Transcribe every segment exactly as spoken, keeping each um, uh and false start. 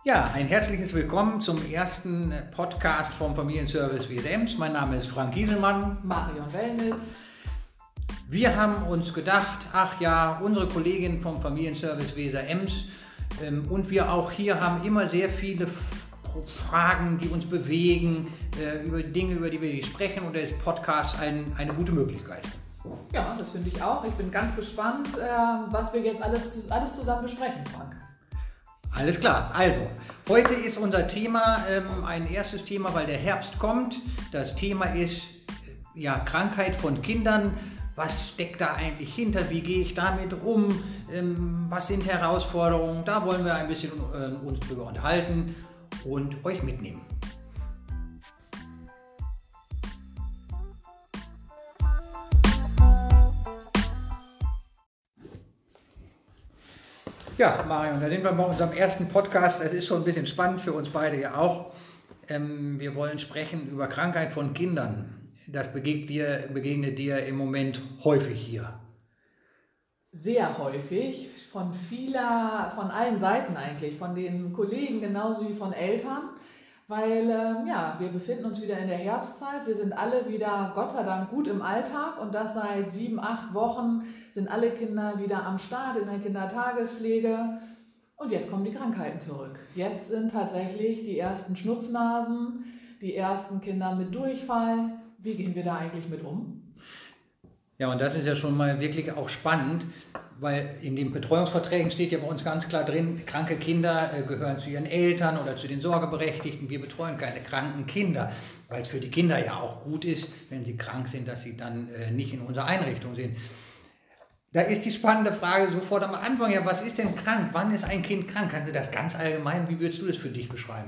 Ja, ein herzliches Willkommen zum ersten Podcast vom Familienservice W S Ems. Mein Name ist Frank Gieselmann. Marion Wellnitz. Wir haben uns gedacht, ach ja, unsere Kollegin vom Familienservice W S Ems ähm, und wir auch hier haben immer sehr viele Fragen, die uns bewegen, äh, über Dinge, über die wir sprechen, und da ist Podcast ein, eine gute Möglichkeit. Ja, das finde ich auch. Ich bin ganz gespannt, äh, was wir jetzt alles, alles zusammen besprechen, Frank. Alles klar, also heute ist unser Thema ähm, ein erstes Thema, weil der Herbst kommt. Das Thema ist äh, ja, Krankheit von Kindern. Was steckt da eigentlich hinter? Wie gehe ich damit um? Ähm, was sind Herausforderungen? Da wollen wir ein bisschen äh, uns drüber unterhalten und euch mitnehmen. Ja, Marion, da sind wir bei unserem ersten Podcast. Das ist schon ein bisschen spannend für uns beide ja auch. Ähm, wir wollen sprechen über Krankheit von Kindern. Das begegnet dir, begegnet dir im Moment häufig hier. Sehr häufig, von vieler, von allen Seiten eigentlich, von den Kollegen genauso wie von Eltern. Weil ähm, ja, wir befinden uns wieder in der Herbstzeit, wir sind alle wieder Gott sei Dank gut im Alltag und das seit sieben, acht Wochen sind alle Kinder wieder am Start in der Kindertagespflege und jetzt kommen die Krankheiten zurück. Jetzt sind tatsächlich die ersten Schnupfnasen, die ersten Kinder mit Durchfall. Wie gehen wir da eigentlich mit um? Ja, und das ist ja schon mal wirklich auch spannend, weil in den Betreuungsverträgen steht ja bei uns ganz klar drin, kranke Kinder äh, gehören zu ihren Eltern oder zu den Sorgeberechtigten. Wir betreuen keine kranken Kinder, weil es für die Kinder ja auch gut ist, wenn sie krank sind, dass sie dann äh, nicht in unserer Einrichtung sind. Da ist die spannende Frage sofort am Anfang, ja, was ist denn krank? Wann ist ein Kind krank? Kannst du das ganz allgemein, wie würdest du das für dich beschreiben?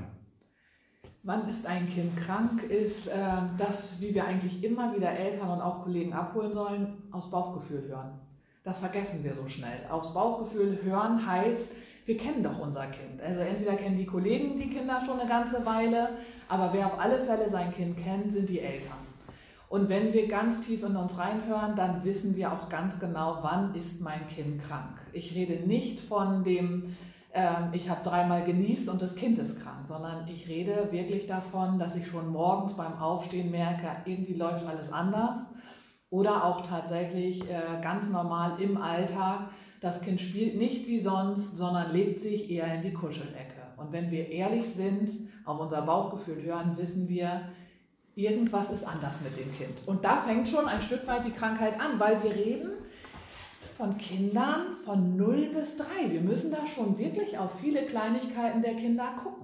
Wann ist ein Kind krank, ist äh, das, wie wir eigentlich immer wieder Eltern und auch Kollegen abholen sollen, aufs Bauchgefühl hören. Das vergessen wir so schnell. Aufs Bauchgefühl hören heißt, wir kennen doch unser Kind. Also entweder kennen die Kollegen die Kinder schon eine ganze Weile, aber wer auf alle Fälle sein Kind kennt, sind die Eltern. Und wenn wir ganz tief in uns reinhören, dann wissen wir auch ganz genau, wann ist mein Kind krank. Ich rede nicht von dem, äh, ich habe dreimal genießt und das Kind ist krank, sondern ich rede wirklich davon, dass ich schon morgens beim Aufstehen merke, irgendwie läuft alles anders. Oder auch tatsächlich äh, ganz normal im Alltag, das Kind spielt nicht wie sonst, sondern legt sich eher in die Kuschelecke. Und wenn wir ehrlich sind, auf unser Bauchgefühl hören, wissen wir, irgendwas ist anders mit dem Kind. Und da fängt schon ein Stück weit die Krankheit an, weil wir reden von Kindern von null bis drei. Wir müssen da schon wirklich auf viele Kleinigkeiten der Kinder gucken.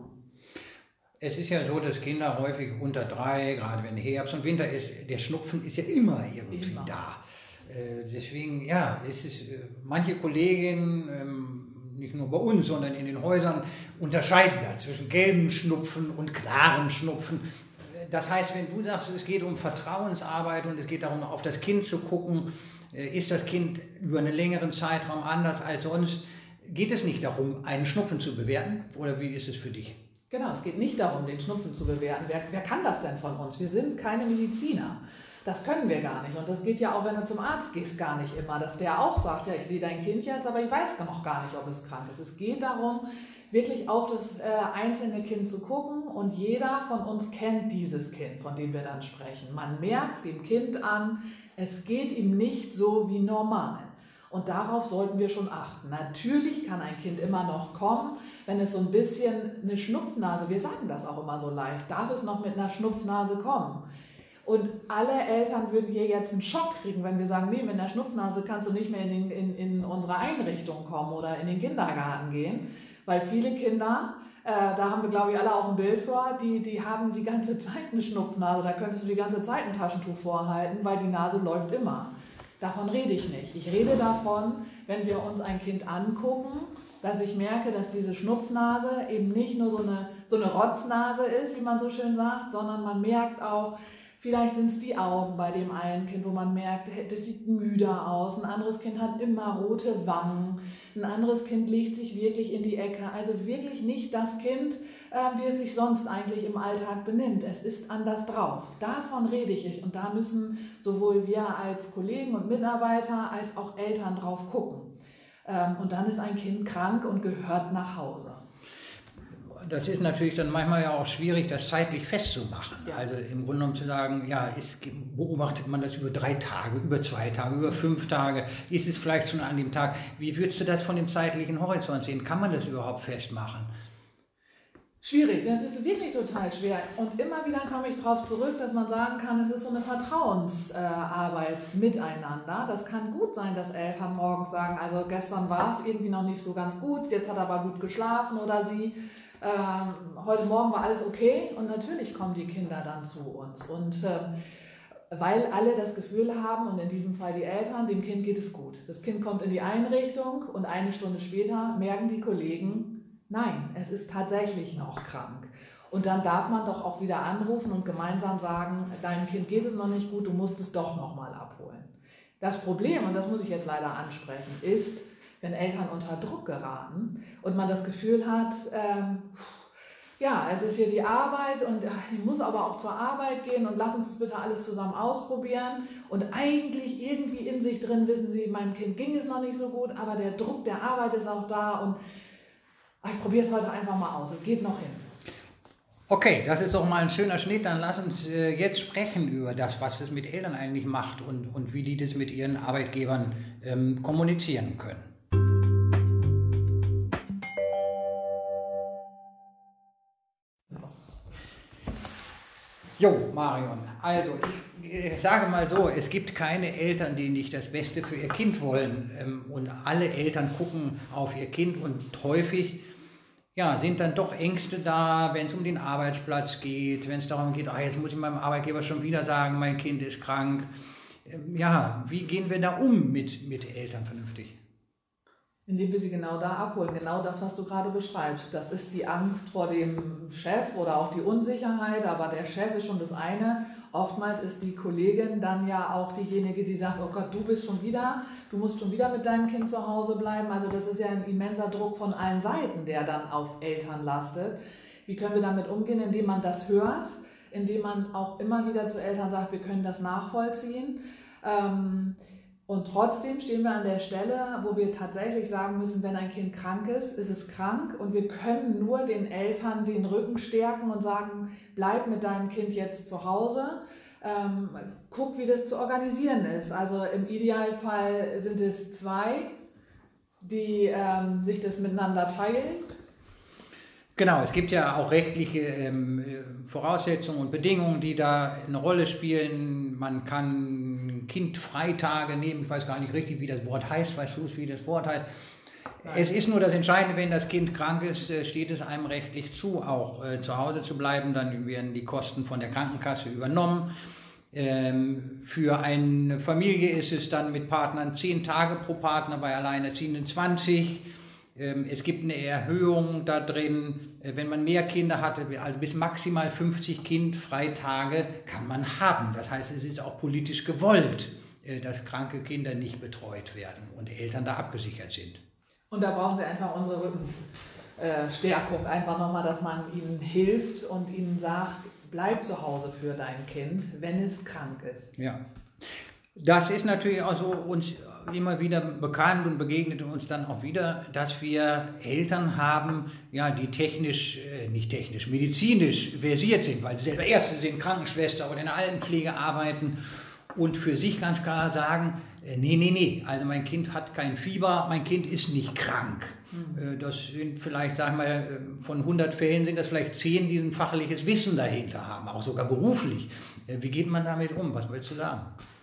Es ist ja so, dass Kinder häufig unter drei, gerade wenn Herbst und Winter ist, der Schnupfen ist ja immer irgendwie immer. da. Äh, deswegen, ja, es ist, äh, manche Kolleginnen, ähm, nicht nur bei uns, sondern in den Häusern, unterscheiden da zwischen gelbem Schnupfen und klarem Schnupfen. Das heißt, wenn du sagst, es geht um Vertrauensarbeit und es geht darum, auf das Kind zu gucken, äh, ist das Kind über einen längeren Zeitraum anders als sonst, geht es nicht darum, einen Schnupfen zu bewerten, oder wie ist es für dich? Genau, es geht nicht darum, den Schnupfen zu bewerten. Wer, wer kann das denn von uns? Wir sind keine Mediziner. Das können wir gar nicht. Und das geht ja auch, wenn du zum Arzt gehst, gar nicht immer, dass der auch sagt, ja, ich sehe dein Kind jetzt, aber ich weiß noch gar nicht, ob es krank ist. Es geht darum, wirklich auf das äh, einzelne Kind zu gucken, und jeder von uns kennt dieses Kind, von dem wir dann sprechen. Man merkt dem Kind an, es geht ihm nicht so wie normal. Und darauf sollten wir schon achten. Natürlich kann ein Kind immer noch kommen, wenn es so ein bisschen eine Schnupfnase, wir sagen das auch immer so leicht, darf es noch mit einer Schnupfnase kommen. Und alle Eltern würden hier jetzt einen Schock kriegen, wenn wir sagen, nee, mit einer Schnupfnase kannst du nicht mehr in, den, in, in unsere Einrichtung kommen oder in den Kindergarten gehen. Weil viele Kinder, äh, da haben wir glaube ich alle auch ein Bild vor, die, die haben die ganze Zeit eine Schnupfnase, da könntest du die ganze Zeit ein Taschentuch vorhalten, weil die Nase läuft immer. Davon rede ich nicht. Ich rede davon, wenn wir uns ein Kind angucken, dass ich merke, dass diese Schnupfnase eben nicht nur so eine, so eine Rotznase ist, wie man so schön sagt, sondern man merkt auch, vielleicht sind es die Augen bei dem einen Kind, wo man merkt, das sieht müder aus. Ein anderes Kind hat immer rote Wangen. Ein anderes Kind legt sich wirklich in die Ecke. Also wirklich nicht das Kind, äh, wie es sich sonst eigentlich im Alltag benimmt. Es ist anders drauf. Davon rede ich. Und da müssen sowohl wir als Kollegen und Mitarbeiter als auch Eltern drauf gucken. Ähm, und dann ist ein Kind krank und gehört nach Hause. das ist natürlich dann manchmal ja auch schwierig, das zeitlich festzumachen. Ja. Also im Grunde genommen zu sagen, ja, ist, beobachtet man das über drei Tage, über zwei Tage, über fünf Tage, ist es vielleicht schon an dem Tag. Wie würdest du das von dem zeitlichen Horizont sehen? Kann man das überhaupt festmachen? Schwierig, das ist wirklich total schwer. Und immer wieder komme ich darauf zurück, dass man sagen kann, es ist so eine Vertrauensarbeit äh, miteinander. Das kann gut sein, dass Eltern morgens sagen, also gestern war es irgendwie noch nicht so ganz gut, jetzt hat er aber gut geschlafen oder sie. Ähm, heute Morgen war alles okay und natürlich kommen die Kinder dann zu uns. Und äh, weil alle das Gefühl haben, und in diesem Fall die Eltern, dem Kind geht es gut. Das Kind kommt in die Einrichtung und eine Stunde später merken die Kollegen, nein, es ist tatsächlich noch krank. Und dann darf man doch auch wieder anrufen und gemeinsam sagen, deinem Kind geht es noch nicht gut, du musst es doch nochmal abholen. Das Problem, und das muss ich jetzt leider ansprechen, ist, wenn Eltern unter Druck geraten und man das Gefühl hat, ähm, ja, es ist hier die Arbeit und ich muss aber auch zur Arbeit gehen und lass uns das bitte alles zusammen ausprobieren. Und eigentlich irgendwie in sich drin wissen sie, meinem Kind ging es noch nicht so gut, aber der Druck der Arbeit ist auch da und ich probiere es heute einfach mal aus, es geht noch hin. Okay, das ist doch mal ein schöner Schnitt. Dann lass uns äh, jetzt sprechen über das, was es mit Eltern eigentlich macht und, und wie die das mit ihren Arbeitgebern ähm, kommunizieren können. Jo, Marion, also ich sage mal so, es gibt keine Eltern, die nicht das Beste für ihr Kind wollen. Ähm, und alle Eltern gucken auf ihr Kind und häufig ja, sind dann doch Ängste da, wenn es um den Arbeitsplatz geht, wenn es darum geht, ah, jetzt muss ich meinem Arbeitgeber schon wieder sagen, mein Kind ist krank. Ähm, ja, wie gehen wir da um mit, mit Eltern vernünftig? Indem wir sie genau da abholen, genau das, was du gerade beschreibst. Das ist die Angst vor dem Chef oder auch die Unsicherheit, aber der Chef ist schon das eine. Oftmals ist die Kollegin dann ja auch diejenige, die sagt, oh Gott, du bist schon wieder, du musst schon wieder mit deinem Kind zu Hause bleiben. Also das ist ja ein immenser Druck von allen Seiten, der dann auf Eltern lastet. Wie können wir damit umgehen? Indem man das hört, indem man auch immer wieder zu Eltern sagt, wir können das nachvollziehen. Ähm, Und trotzdem stehen wir an der Stelle, wo wir tatsächlich sagen müssen, wenn ein Kind krank ist, ist es krank und wir können nur den Eltern den Rücken stärken und sagen, bleib mit deinem Kind jetzt zu Hause, ähm, guck, wie das zu organisieren ist. Also im Idealfall sind es zwei, die ähm, sich das miteinander teilen. Genau, es gibt ja auch rechtliche ähm, Voraussetzungen und Bedingungen, die da eine Rolle spielen. Man kann Kindfreitage nehmen, ich weiß gar nicht richtig, wie das Wort heißt, weißt du, wie das Wort heißt. Nein. Es ist nur das Entscheidende, wenn das Kind krank ist, steht es einem rechtlich zu, auch äh, zu Hause zu bleiben, dann werden die Kosten von der Krankenkasse übernommen. Ähm, für eine Familie ist es dann mit Partnern zehn Tage pro Partner, bei Alleinerziehenden zwanzig. Es gibt eine Erhöhung da drin, wenn man mehr Kinder hatte, also bis maximal fünfzig Kindfreitage kann man haben. Das heißt, es ist auch politisch gewollt, dass kranke Kinder nicht betreut werden und Eltern da abgesichert sind. Und da brauchen sie einfach unsere Rückenstärkung, einfach nochmal, dass man ihnen hilft und ihnen sagt, bleib zu Hause für dein Kind, wenn es krank ist. Ja. Das ist natürlich auch so uns immer wieder bekannt und begegnet uns dann auch wieder, dass wir Eltern haben, ja, die technisch, äh, nicht technisch, medizinisch versiert sind, weil sie selber Ärzte sind, Krankenschwester oder in der Altenpflege arbeiten und für sich ganz klar sagen, äh, nee, nee, nee, also mein Kind hat kein Fieber, mein Kind ist nicht krank. Mhm. Äh, das sind vielleicht, sagen wir, von hundert Fällen sind das vielleicht zehn, die ein fachliches Wissen dahinter haben, auch sogar beruflich. Äh, wie geht man damit um? Was willst du sagen?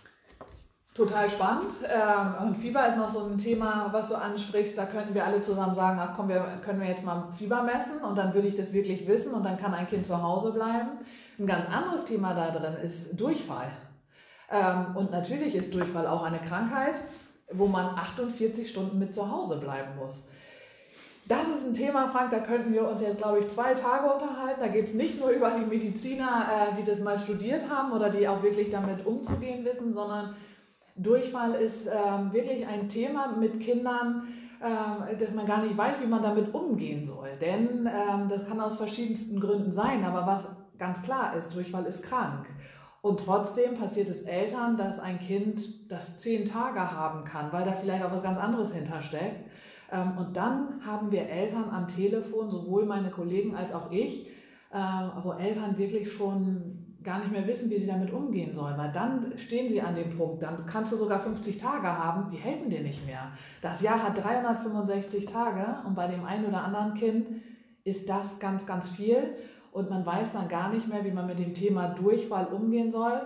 Total spannend. Und Fieber ist noch so ein Thema, was du ansprichst. Da könnten wir alle zusammen sagen, ach komm, wir können wir jetzt mal Fieber messen und dann würde ich das wirklich wissen und dann kann ein Kind zu Hause bleiben. Ein ganz anderes Thema da drin ist Durchfall. Und natürlich ist Durchfall auch eine Krankheit, wo man achtundvierzig Stunden mit zu Hause bleiben muss. Das ist ein Thema, Frank, da könnten wir uns jetzt, glaube ich, zwei Tage unterhalten. Da geht es nicht nur über die Mediziner, die das mal studiert haben oder die auch wirklich damit umzugehen wissen, sondern Durchfall ist ähm, wirklich ein Thema mit Kindern, ähm, dass man gar nicht weiß, wie man damit umgehen soll. Denn ähm, das kann aus verschiedensten Gründen sein, aber was ganz klar ist, Durchfall ist krank. Und trotzdem passiert es Eltern, dass ein Kind das zehn Tage haben kann, weil da vielleicht auch was ganz anderes hintersteckt. Ähm, und dann haben wir Eltern am Telefon, sowohl meine Kollegen als auch ich, ähm, wo Eltern wirklich schon gar nicht mehr wissen, wie sie damit umgehen sollen, weil dann stehen sie an dem Punkt, dann kannst du sogar fünfzig Tage haben, die helfen dir nicht mehr. Das Jahr hat dreihundertfünfundsechzig Tage und bei dem einen oder anderen Kind ist das ganz, ganz viel und man weiß dann gar nicht mehr, wie man mit dem Thema Durchfall umgehen soll.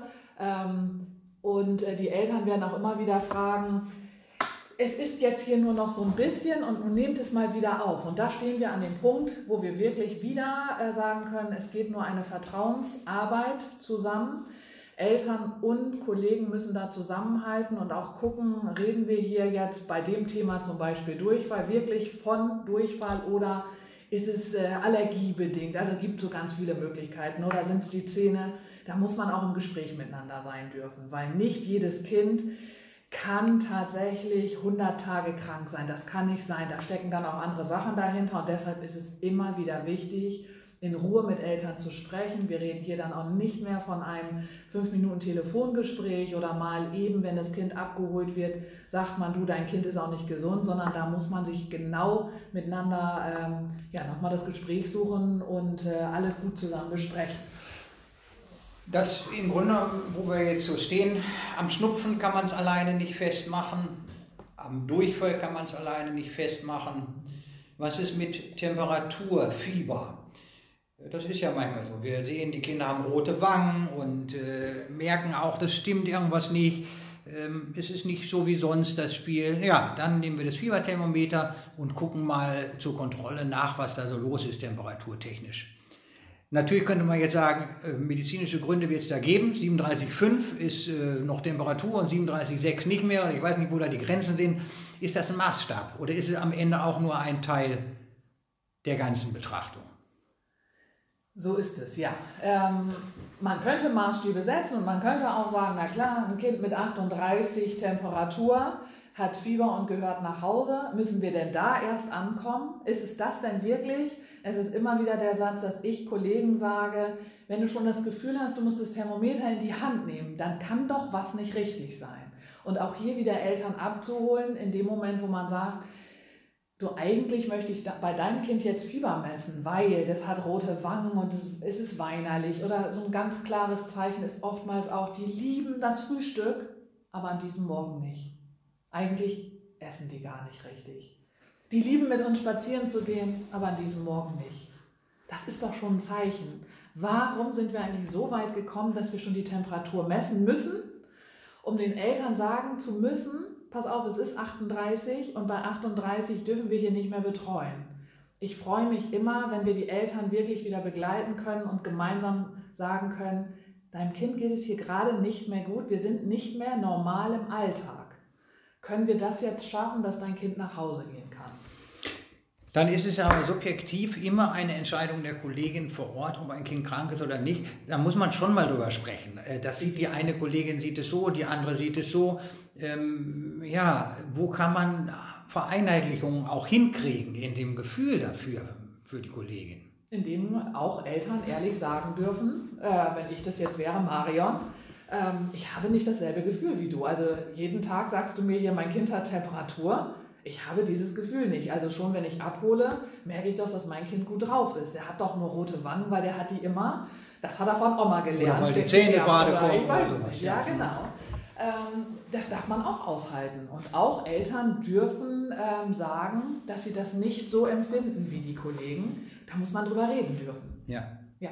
Und die Eltern werden auch immer wieder fragen, es ist jetzt hier nur noch so ein bisschen und nun nehmt es mal wieder auf. Und da stehen wir an dem Punkt, wo wir wirklich wieder äh, sagen können, es geht nur eine Vertrauensarbeit zusammen. Eltern und Kollegen müssen da zusammenhalten und auch gucken, reden wir hier jetzt bei dem Thema zum Beispiel Durchfall wirklich von Durchfall oder ist es äh, allergiebedingt? Also es gibt so ganz viele Möglichkeiten. Oder sind es die Zähne? Da muss man auch im Gespräch miteinander sein dürfen, weil nicht jedes Kind kann tatsächlich hundert Tage krank sein. Das kann nicht sein. Da stecken dann auch andere Sachen dahinter und deshalb ist es immer wieder wichtig, in Ruhe mit Eltern zu sprechen. Wir reden hier dann auch nicht mehr von einem fünf Minuten Telefongespräch oder mal eben, wenn das Kind abgeholt wird, sagt man, du, dein Kind ist auch nicht gesund, sondern da muss man sich genau miteinander ähm, ja, nochmal das Gespräch suchen und äh, alles gut zusammen besprechen. Das im Grunde, wo wir jetzt so stehen, am Schnupfen kann man es alleine nicht festmachen, am Durchfall kann man es alleine nicht festmachen. Was ist mit Temperatur, Fieber? Das ist ja manchmal so. Wir sehen, die Kinder haben rote Wangen und äh, merken auch, das stimmt irgendwas nicht. Ähm, es ist nicht so wie sonst das Spiel. Ja, dann nehmen wir das Fieberthermometer und gucken mal zur Kontrolle nach, was da so los ist temperaturtechnisch. Natürlich könnte man jetzt sagen, medizinische Gründe wird es da geben. siebenunddreißig Komma fünf ist äh, noch Temperatur und siebenunddreißig Komma sechs nicht mehr. Ich weiß nicht, wo da die Grenzen sind. Ist das ein Maßstab oder ist es am Ende auch nur ein Teil der ganzen Betrachtung? So ist es, ja. Ähm, man könnte Maßstäbe setzen und man könnte auch sagen, na klar, ein Kind mit achtunddreißig Temperatur hat Fieber und gehört nach Hause. Müssen wir denn da erst ankommen? Ist es das denn wirklich? Es ist immer wieder der Satz, dass ich Kollegen sage, wenn du schon das Gefühl hast, du musst das Thermometer in die Hand nehmen, dann kann doch was nicht richtig sein. Und auch hier wieder Eltern abzuholen, in dem Moment, wo man sagt, du, eigentlich möchte ich bei deinem Kind jetzt Fieber messen, weil das hat rote Wangen und es ist weinerlich. Oder so ein ganz klares Zeichen ist oftmals auch, die lieben das Frühstück, aber an diesem Morgen nicht. Eigentlich essen die gar nicht richtig. Die lieben mit uns spazieren zu gehen, aber an diesem Morgen nicht. Das ist doch schon ein Zeichen. Warum sind wir eigentlich so weit gekommen, dass wir schon die Temperatur messen müssen, um den Eltern sagen zu müssen, pass auf, es ist achtunddreißig und bei achtunddreißig dürfen wir hier nicht mehr betreuen. Ich freue mich immer, wenn wir die Eltern wirklich wieder begleiten können und gemeinsam sagen können, deinem Kind geht es hier gerade nicht mehr gut, wir sind nicht mehr normal im Alltag. Können wir das jetzt schaffen, dass dein Kind nach Hause gehen kann? Dann ist es aber subjektiv immer eine Entscheidung der Kollegin vor Ort, ob ein Kind krank ist oder nicht. Da muss man schon mal drüber sprechen. Das sieht die eine Kollegin sieht es so, die andere sieht es so. Ähm, ja, wo kann man Vereinheitlichungen auch hinkriegen in dem Gefühl dafür für die Kollegin? Indem auch Eltern ehrlich sagen dürfen, äh, wenn ich das jetzt wäre, Marion, ähm, ich habe nicht dasselbe Gefühl wie du. Also jeden Tag sagst du mir hier, mein Kind hat Temperatur. Ich habe dieses Gefühl nicht. Also schon, wenn ich abhole, merke ich doch, dass mein Kind gut drauf ist. Der hat doch nur rote Wangen, weil der hat die immer. Das hat er von Oma gelernt. Oder weil die Zähne gerade kommen. Ich weiß nicht. Ja, genau. Ähm, das darf man auch aushalten. Und auch Eltern dürfen ähm, sagen, dass sie das nicht so empfinden wie die Kollegen. Da muss man drüber reden dürfen. Ja. Ja.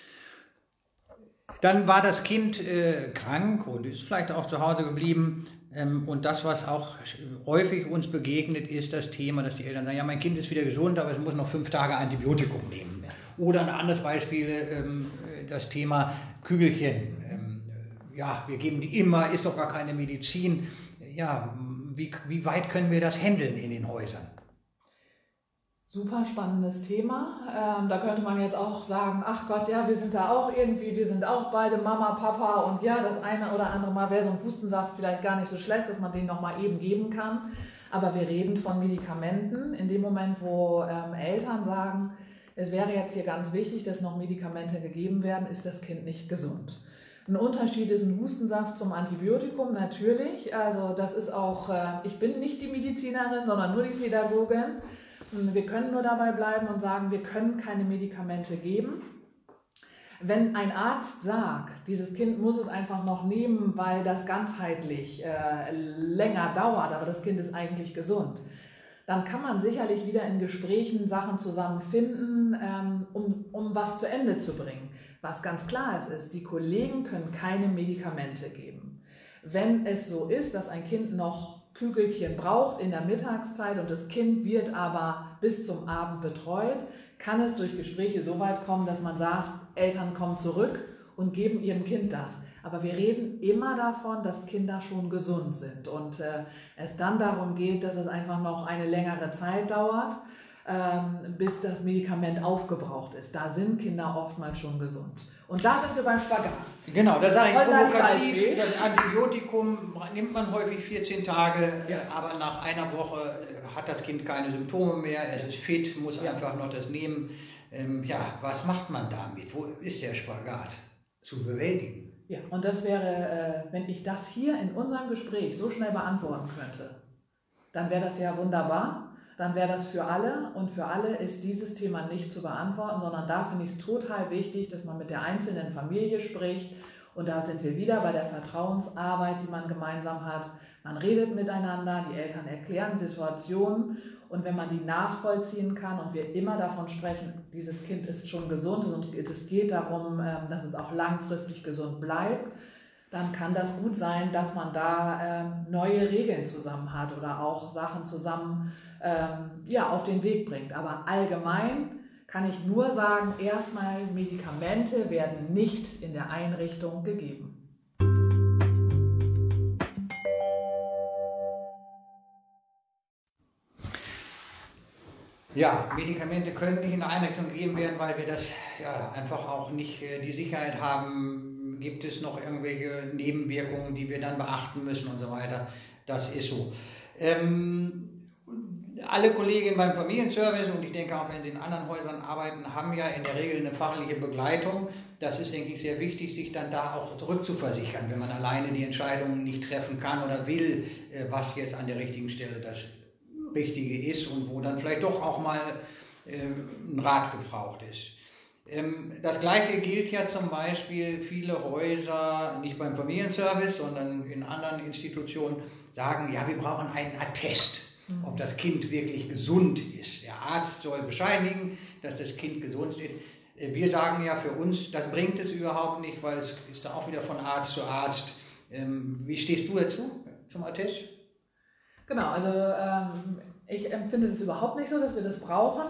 Dann war das Kind äh, krank und ist vielleicht auch zu Hause geblieben. Ähm, und das, was auch häufig uns begegnet, ist das Thema, dass die Eltern sagen, ja, mein Kind ist wieder gesund, aber es muss noch fünf Tage Antibiotikum nehmen. Ja. Oder ein anderes Beispiel, ähm, das Thema Kügelchen. Ähm, ja, wir geben die immer, ist doch gar keine Medizin. Ja, wie, wie weit können wir das handeln in den Häusern? Super spannendes Thema. Ähm, da könnte man jetzt auch sagen, ach Gott, ja, wir sind da auch irgendwie, wir sind auch beide Mama, Papa und ja, das eine oder andere Mal wäre so ein Hustensaft vielleicht gar nicht so schlecht, dass man den nochmal eben geben kann. Aber wir reden von Medikamenten. In dem Moment, wo ähm, Eltern sagen, es wäre jetzt hier ganz wichtig, dass noch Medikamente gegeben werden, ist das Kind nicht gesund. Ein Unterschied ist ein Hustensaft zum Antibiotikum, natürlich. Also das ist auch, ich bin nicht die Medizinerin, sondern nur die Pädagogin. Wir können nur dabei bleiben und sagen, wir können keine Medikamente geben. Wenn ein Arzt sagt, dieses Kind muss es einfach noch nehmen, weil das ganzheitlich äh, länger dauert, aber das Kind ist eigentlich gesund, dann kann man sicherlich wieder in Gesprächen Sachen zusammenfinden, ähm, um, um was zu Ende zu bringen. Was ganz klar ist, ist, die Kollegen können keine Medikamente geben. Wenn es so ist, dass ein Kind noch Kügelchen braucht in der Mittagszeit und das Kind wird aber bis zum Abend betreut, kann es durch Gespräche so weit kommen, dass man sagt, Eltern kommen zurück und geben ihrem Kind das. Aber wir reden immer davon, dass Kinder schon gesund sind und äh, es dann darum geht, dass es einfach noch eine längere Zeit dauert, ähm, bis das Medikament aufgebraucht ist. Da sind Kinder oftmals schon gesund. Und da sind wir beim Spagat. Genau, da sage ich provokativ, das Antibiotikum nimmt man häufig vierzehn Tage, ja. aber nach einer Woche hat das Kind keine Symptome mehr, es ist fit, muss ja. einfach noch das nehmen. Ähm, ja, was macht man damit? Wo ist der Spagat zu bewältigen? Ja, und das wäre, äh, wenn ich das hier in unserem Gespräch so schnell beantworten könnte, dann wäre das ja wunderbar. Dann wäre das für alle und für alle ist dieses Thema nicht zu beantworten, sondern da finde ich es total wichtig, dass man mit der einzelnen Familie spricht und da sind wir wieder bei der Vertrauensarbeit, die man gemeinsam hat. Man redet miteinander, die Eltern erklären Situationen und wenn man die nachvollziehen kann und wir immer davon sprechen, dieses Kind ist schon gesund und es geht darum, dass es auch langfristig gesund bleibt, dann kann das gut sein, dass man da neue Regeln zusammen hat oder auch Sachen zusammen Ähm, ja, auf den Weg bringt. Aber allgemein kann ich nur sagen, erstmal Medikamente werden nicht in der Einrichtung gegeben. Ja, Medikamente können nicht in der Einrichtung gegeben werden, weil wir das ja, einfach auch nicht äh, die Sicherheit haben, gibt es noch irgendwelche Nebenwirkungen, die wir dann beachten müssen und so weiter. Das ist so. Ähm, Alle Kolleginnen beim Familienservice und ich denke auch, wenn sie in anderen Häusern arbeiten, haben ja in der Regel eine fachliche Begleitung. Das ist, denke ich, sehr wichtig, sich dann da auch zurückzuversichern, wenn man alleine die Entscheidungen nicht treffen kann oder will, was jetzt an der richtigen Stelle das Richtige ist und wo dann vielleicht doch auch mal ein Rat gebraucht ist. Das Gleiche gilt ja zum Beispiel, viele Häuser, nicht beim Familienservice, sondern in anderen Institutionen, sagen, ja, wir brauchen einen Attest, ob das Kind wirklich gesund ist. Der Arzt soll bescheinigen, dass das Kind gesund ist. Wir sagen ja für uns, das bringt es überhaupt nicht, weil es ist da auch wieder von Arzt zu Arzt. Wie stehst du dazu, zum Attest? Genau, also ähm, ich empfinde es überhaupt nicht so, dass wir das brauchen,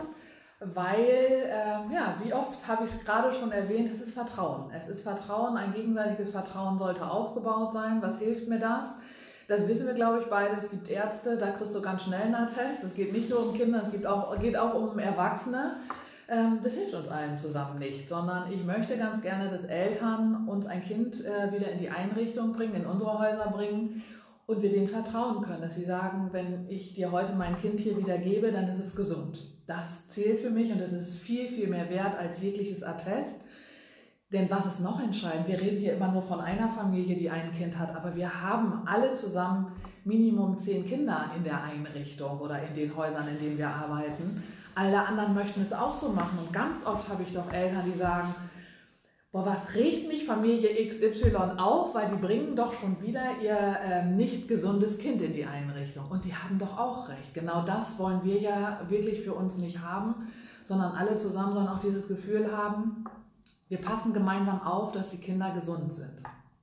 weil, ähm, ja, wie oft habe ich es gerade schon erwähnt, es ist Vertrauen. Es ist Vertrauen, ein gegenseitiges Vertrauen sollte aufgebaut sein. Was hilft mir das? Das wissen wir, glaube ich, beide. Es gibt Ärzte, da kriegst du ganz schnell einen Attest. Es geht nicht nur um Kinder, es geht auch, geht auch um Erwachsene. Ähm, das hilft uns allen zusammen nicht, sondern ich möchte ganz gerne, dass Eltern uns ein Kind äh, wieder in die Einrichtung bringen, in unsere Häuser bringen und wir denen vertrauen können, dass sie sagen, wenn ich dir heute mein Kind hier wieder gebe, dann ist es gesund. Das zählt für mich und das ist viel, viel mehr wert als jegliches Attest. Denn was ist noch entscheidend? Wir reden hier immer nur von einer Familie, die ein Kind hat, aber wir haben alle zusammen Minimum zehn Kinder in der Einrichtung oder in den Häusern, in denen wir arbeiten. Alle anderen möchten es auch so machen und ganz oft habe ich doch Eltern, die sagen, boah, was regt mich Familie X Y auf, weil die bringen doch schon wieder ihr äh, nicht gesundes Kind in die Einrichtung. Und die haben doch auch recht. Genau das wollen wir ja wirklich für uns nicht haben, sondern alle zusammen sollen auch dieses Gefühl haben, wir passen gemeinsam auf, dass die Kinder gesund sind.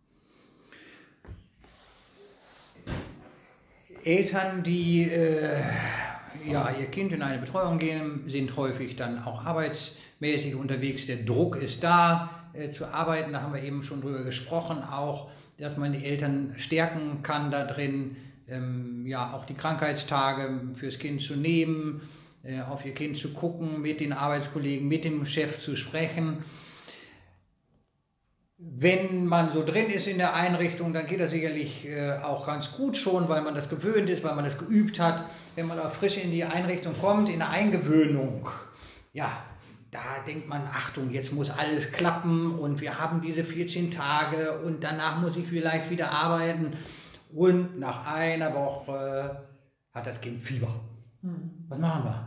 Eltern, die äh, ja, ihr Kind in eine Betreuung gehen, sind häufig dann auch arbeitsmäßig unterwegs. Der Druck ist da, äh, zu arbeiten. Da haben wir eben schon drüber gesprochen, auch, dass man die Eltern stärken kann da drin, ähm, ja, auch die Krankheitstage fürs Kind zu nehmen, äh, auf ihr Kind zu gucken, mit den Arbeitskollegen, mit dem Chef zu sprechen. Wenn man so drin ist in der Einrichtung, dann geht das sicherlich äh, auch ganz gut schon, weil man das gewöhnt ist, weil man das geübt hat. Wenn man aber frisch in die Einrichtung kommt, in der Eingewöhnung, ja, da denkt man, Achtung, jetzt muss alles klappen und wir haben diese vierzehn Tage und danach muss ich vielleicht wieder arbeiten. Und nach einer Woche hat das Kind Fieber. Hm. Was machen wir?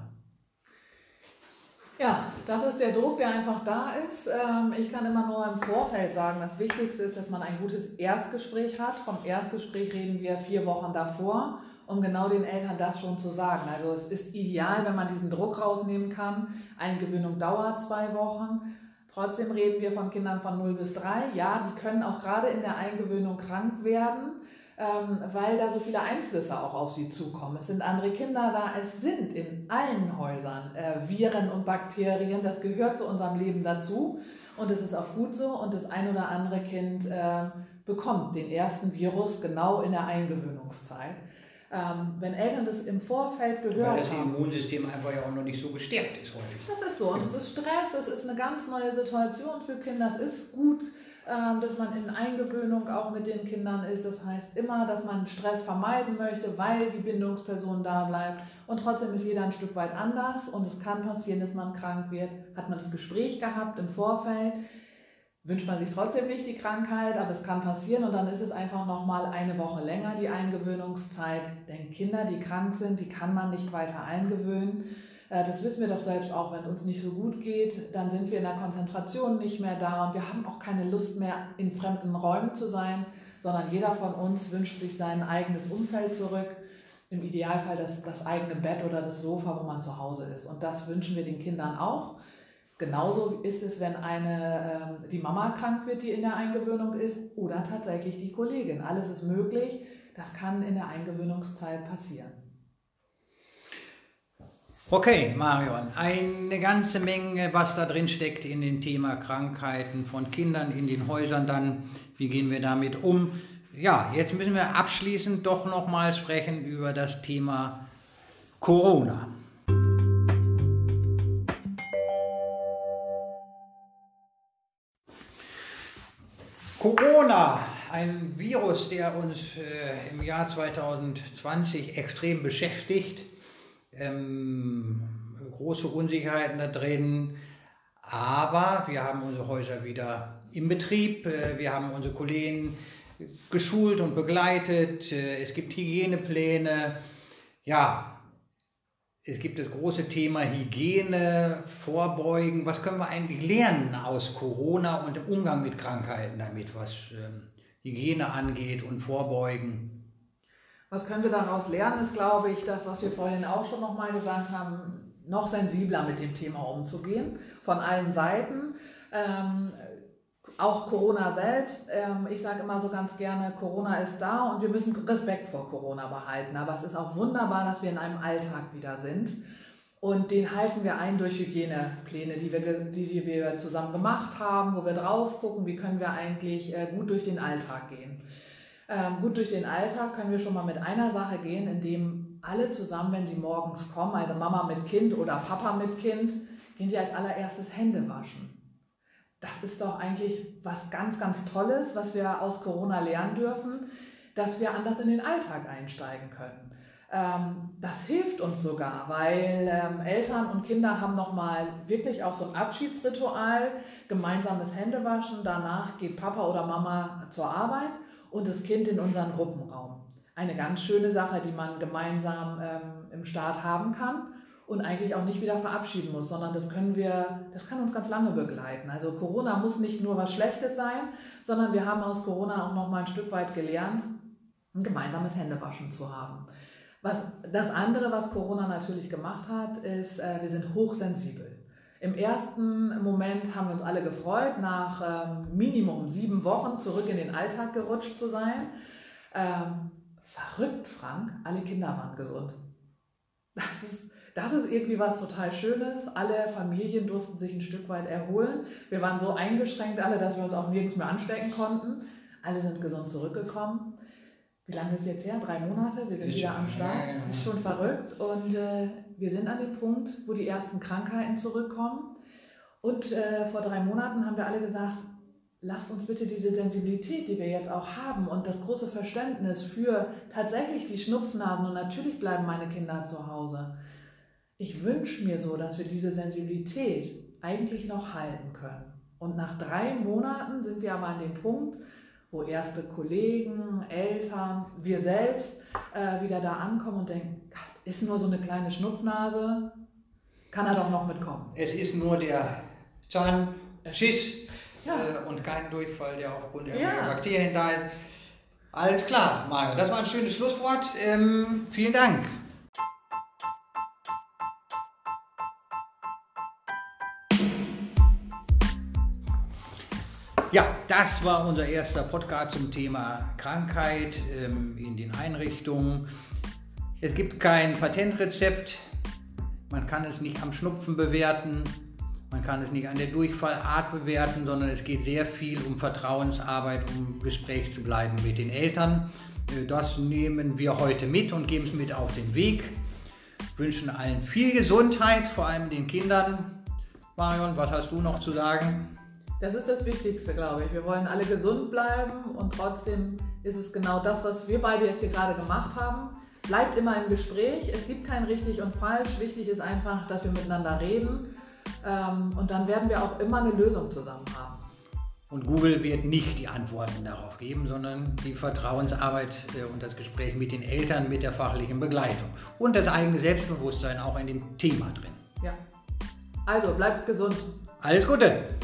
Ja, das ist der Druck, der einfach da ist. Ich kann immer nur im Vorfeld sagen, das Wichtigste ist, dass man ein gutes Erstgespräch hat. Vom Erstgespräch reden wir vier Wochen davor, um genau den Eltern das schon zu sagen. Also es ist ideal, wenn man diesen Druck rausnehmen kann. Eingewöhnung dauert zwei Wochen. Trotzdem reden wir von Kindern von null bis drei. Ja, die können auch gerade in der Eingewöhnung krank werden, weil da so viele Einflüsse auch auf sie zukommen. Es sind andere Kinder da, es sind in allen Häusern äh, Viren und Bakterien, das gehört zu unserem Leben dazu und es ist auch gut so und das ein oder andere Kind äh, bekommt den ersten Virus genau in der Eingewöhnungszeit. Ähm, wenn Eltern das im Vorfeld gehört haben. Weil das Immunsystem einfach ja auch noch nicht so gestärkt ist häufig. Das ist so und es ist Stress, es ist eine ganz neue Situation für Kinder, es ist gut, dass man in Eingewöhnung auch mit den Kindern ist. Das heißt immer, dass man Stress vermeiden möchte, weil die Bindungsperson da bleibt. Und trotzdem ist jeder ein Stück weit anders und es kann passieren, dass man krank wird. Hat man das Gespräch gehabt im Vorfeld, wünscht man sich trotzdem nicht die Krankheit, aber es kann passieren und dann ist es einfach nochmal eine Woche länger, die Eingewöhnungszeit. Denn Kinder, die krank sind, die kann man nicht weiter eingewöhnen. Das wissen wir doch selbst auch, wenn es uns nicht so gut geht, dann sind wir in der Konzentration nicht mehr da und wir haben auch keine Lust mehr, in fremden Räumen zu sein, sondern jeder von uns wünscht sich sein eigenes Umfeld zurück, im Idealfall das, das eigene Bett oder das Sofa, wo man zu Hause ist. Und das wünschen wir den Kindern auch. Genauso ist es, wenn eine, die Mama krank wird, die in der Eingewöhnung ist, oder tatsächlich die Kollegin. Alles ist möglich, das kann in der Eingewöhnungszeit passieren. Okay, Marion, eine ganze Menge, was da drin steckt in dem Thema Krankheiten von Kindern in den Häusern dann. Wie gehen wir damit um? Ja, jetzt müssen wir abschließend doch nochmal sprechen über das Thema Corona. Corona, ein Virus, der uns äh, im Jahr zweitausendzwanzig extrem beschäftigt. Ähm, große Unsicherheiten da drin, aber wir haben unsere Häuser wieder im Betrieb, äh, wir haben unsere Kollegen geschult und begleitet, äh, es gibt Hygienepläne, ja, es gibt das große Thema Hygiene, Vorbeugen. Was können wir eigentlich lernen aus Corona und dem Umgang mit Krankheiten damit, was ähm, Hygiene angeht und Vorbeugen? Was können wir daraus lernen, ist, glaube ich, das, was wir vorhin auch schon nochmal gesagt haben, noch sensibler mit dem Thema umzugehen, von allen Seiten. Ähm, auch Corona selbst, ähm, ich sage immer so ganz gerne, Corona ist da und wir müssen Respekt vor Corona behalten. Aber es ist auch wunderbar, dass wir in einem Alltag wieder sind. Und den halten wir ein durch Hygienepläne, die wir, die wir zusammen gemacht haben, wo wir drauf gucken, wie können wir eigentlich äh, gut durch den Alltag gehen. Ähm, gut durch den Alltag können wir schon mal mit einer Sache gehen, indem alle zusammen, wenn sie morgens kommen, also Mama mit Kind oder Papa mit Kind, gehen die als allererstes Hände waschen. Das ist doch eigentlich was ganz, ganz Tolles, was wir aus Corona lernen dürfen, dass wir anders in den Alltag einsteigen können. Ähm, das hilft uns sogar, weil ähm, Eltern und Kinder haben nochmal wirklich auch so ein Abschiedsritual, gemeinsames Händewaschen, danach geht Papa oder Mama zur Arbeit und das Kind in unseren Gruppenraum. Eine ganz schöne Sache, die man gemeinsam ähm, im Start haben kann und eigentlich auch nicht wieder verabschieden muss, sondern das können wir, das kann uns ganz lange begleiten. Also Corona muss nicht nur was Schlechtes sein, sondern wir haben aus Corona auch noch mal ein Stück weit gelernt, ein gemeinsames Händewaschen zu haben. Was, das andere, was Corona natürlich gemacht hat, ist, äh, wir sind hochsensibel. Im ersten Moment haben wir uns alle gefreut, nach ähm, Minimum sieben Wochen zurück in den Alltag gerutscht zu sein. Ähm, verrückt, Frank, alle Kinder waren gesund. Das ist, das ist irgendwie was total Schönes. Alle Familien durften sich ein Stück weit erholen. Wir waren so eingeschränkt alle, dass wir uns auch nirgends mehr anstecken konnten. Alle sind gesund zurückgekommen. Wie lange ist es jetzt her? Drei Monate? Wir sind ist wieder am Start. Das ist schon verrückt. Und äh, wir sind an dem Punkt, wo die ersten Krankheiten zurückkommen. Und äh, vor drei Monaten haben wir alle gesagt, lasst uns bitte diese Sensibilität, die wir jetzt auch haben und das große Verständnis für tatsächlich die Schnupfnasen, und natürlich bleiben meine Kinder zu Hause. Ich wünsche mir so, dass wir diese Sensibilität eigentlich noch halten können. Und nach drei Monaten sind wir aber an dem Punkt, wo erste Kollegen, Eltern, wir selbst äh, wieder da ankommen und denken, Gott, ist nur so eine kleine Schnupfnase, kann er doch noch mitkommen. Es ist nur der Zahnschiss ja. äh, und kein Durchfall, der aufgrund der ja. Bakterien da ist. Alles klar, Mario, das war ein schönes Schlusswort. Ähm, vielen Dank. Ja, das war unser erster Podcast zum Thema Krankheit ähm, in den Einrichtungen. Es gibt kein Patentrezept, man kann es nicht am Schnupfen bewerten, man kann es nicht an der Durchfallart bewerten, sondern es geht sehr viel um Vertrauensarbeit, um Gespräch zu bleiben mit den Eltern. Das nehmen wir heute mit und geben es mit auf den Weg. Wünschen allen viel Gesundheit, vor allem den Kindern. Marion, was hast du noch zu sagen? Das ist das Wichtigste, glaube ich. Wir wollen alle gesund bleiben und trotzdem ist es genau das, was wir beide jetzt hier gerade gemacht haben. Bleibt immer im Gespräch, es gibt kein richtig und falsch. Wichtig ist einfach, dass wir miteinander reden und dann werden wir auch immer eine Lösung zusammen haben. Und Google wird nicht die Antworten darauf geben, sondern die Vertrauensarbeit und das Gespräch mit den Eltern, mit der fachlichen Begleitung und das eigene Selbstbewusstsein auch in dem Thema drin. Ja, also bleibt gesund. Alles Gute!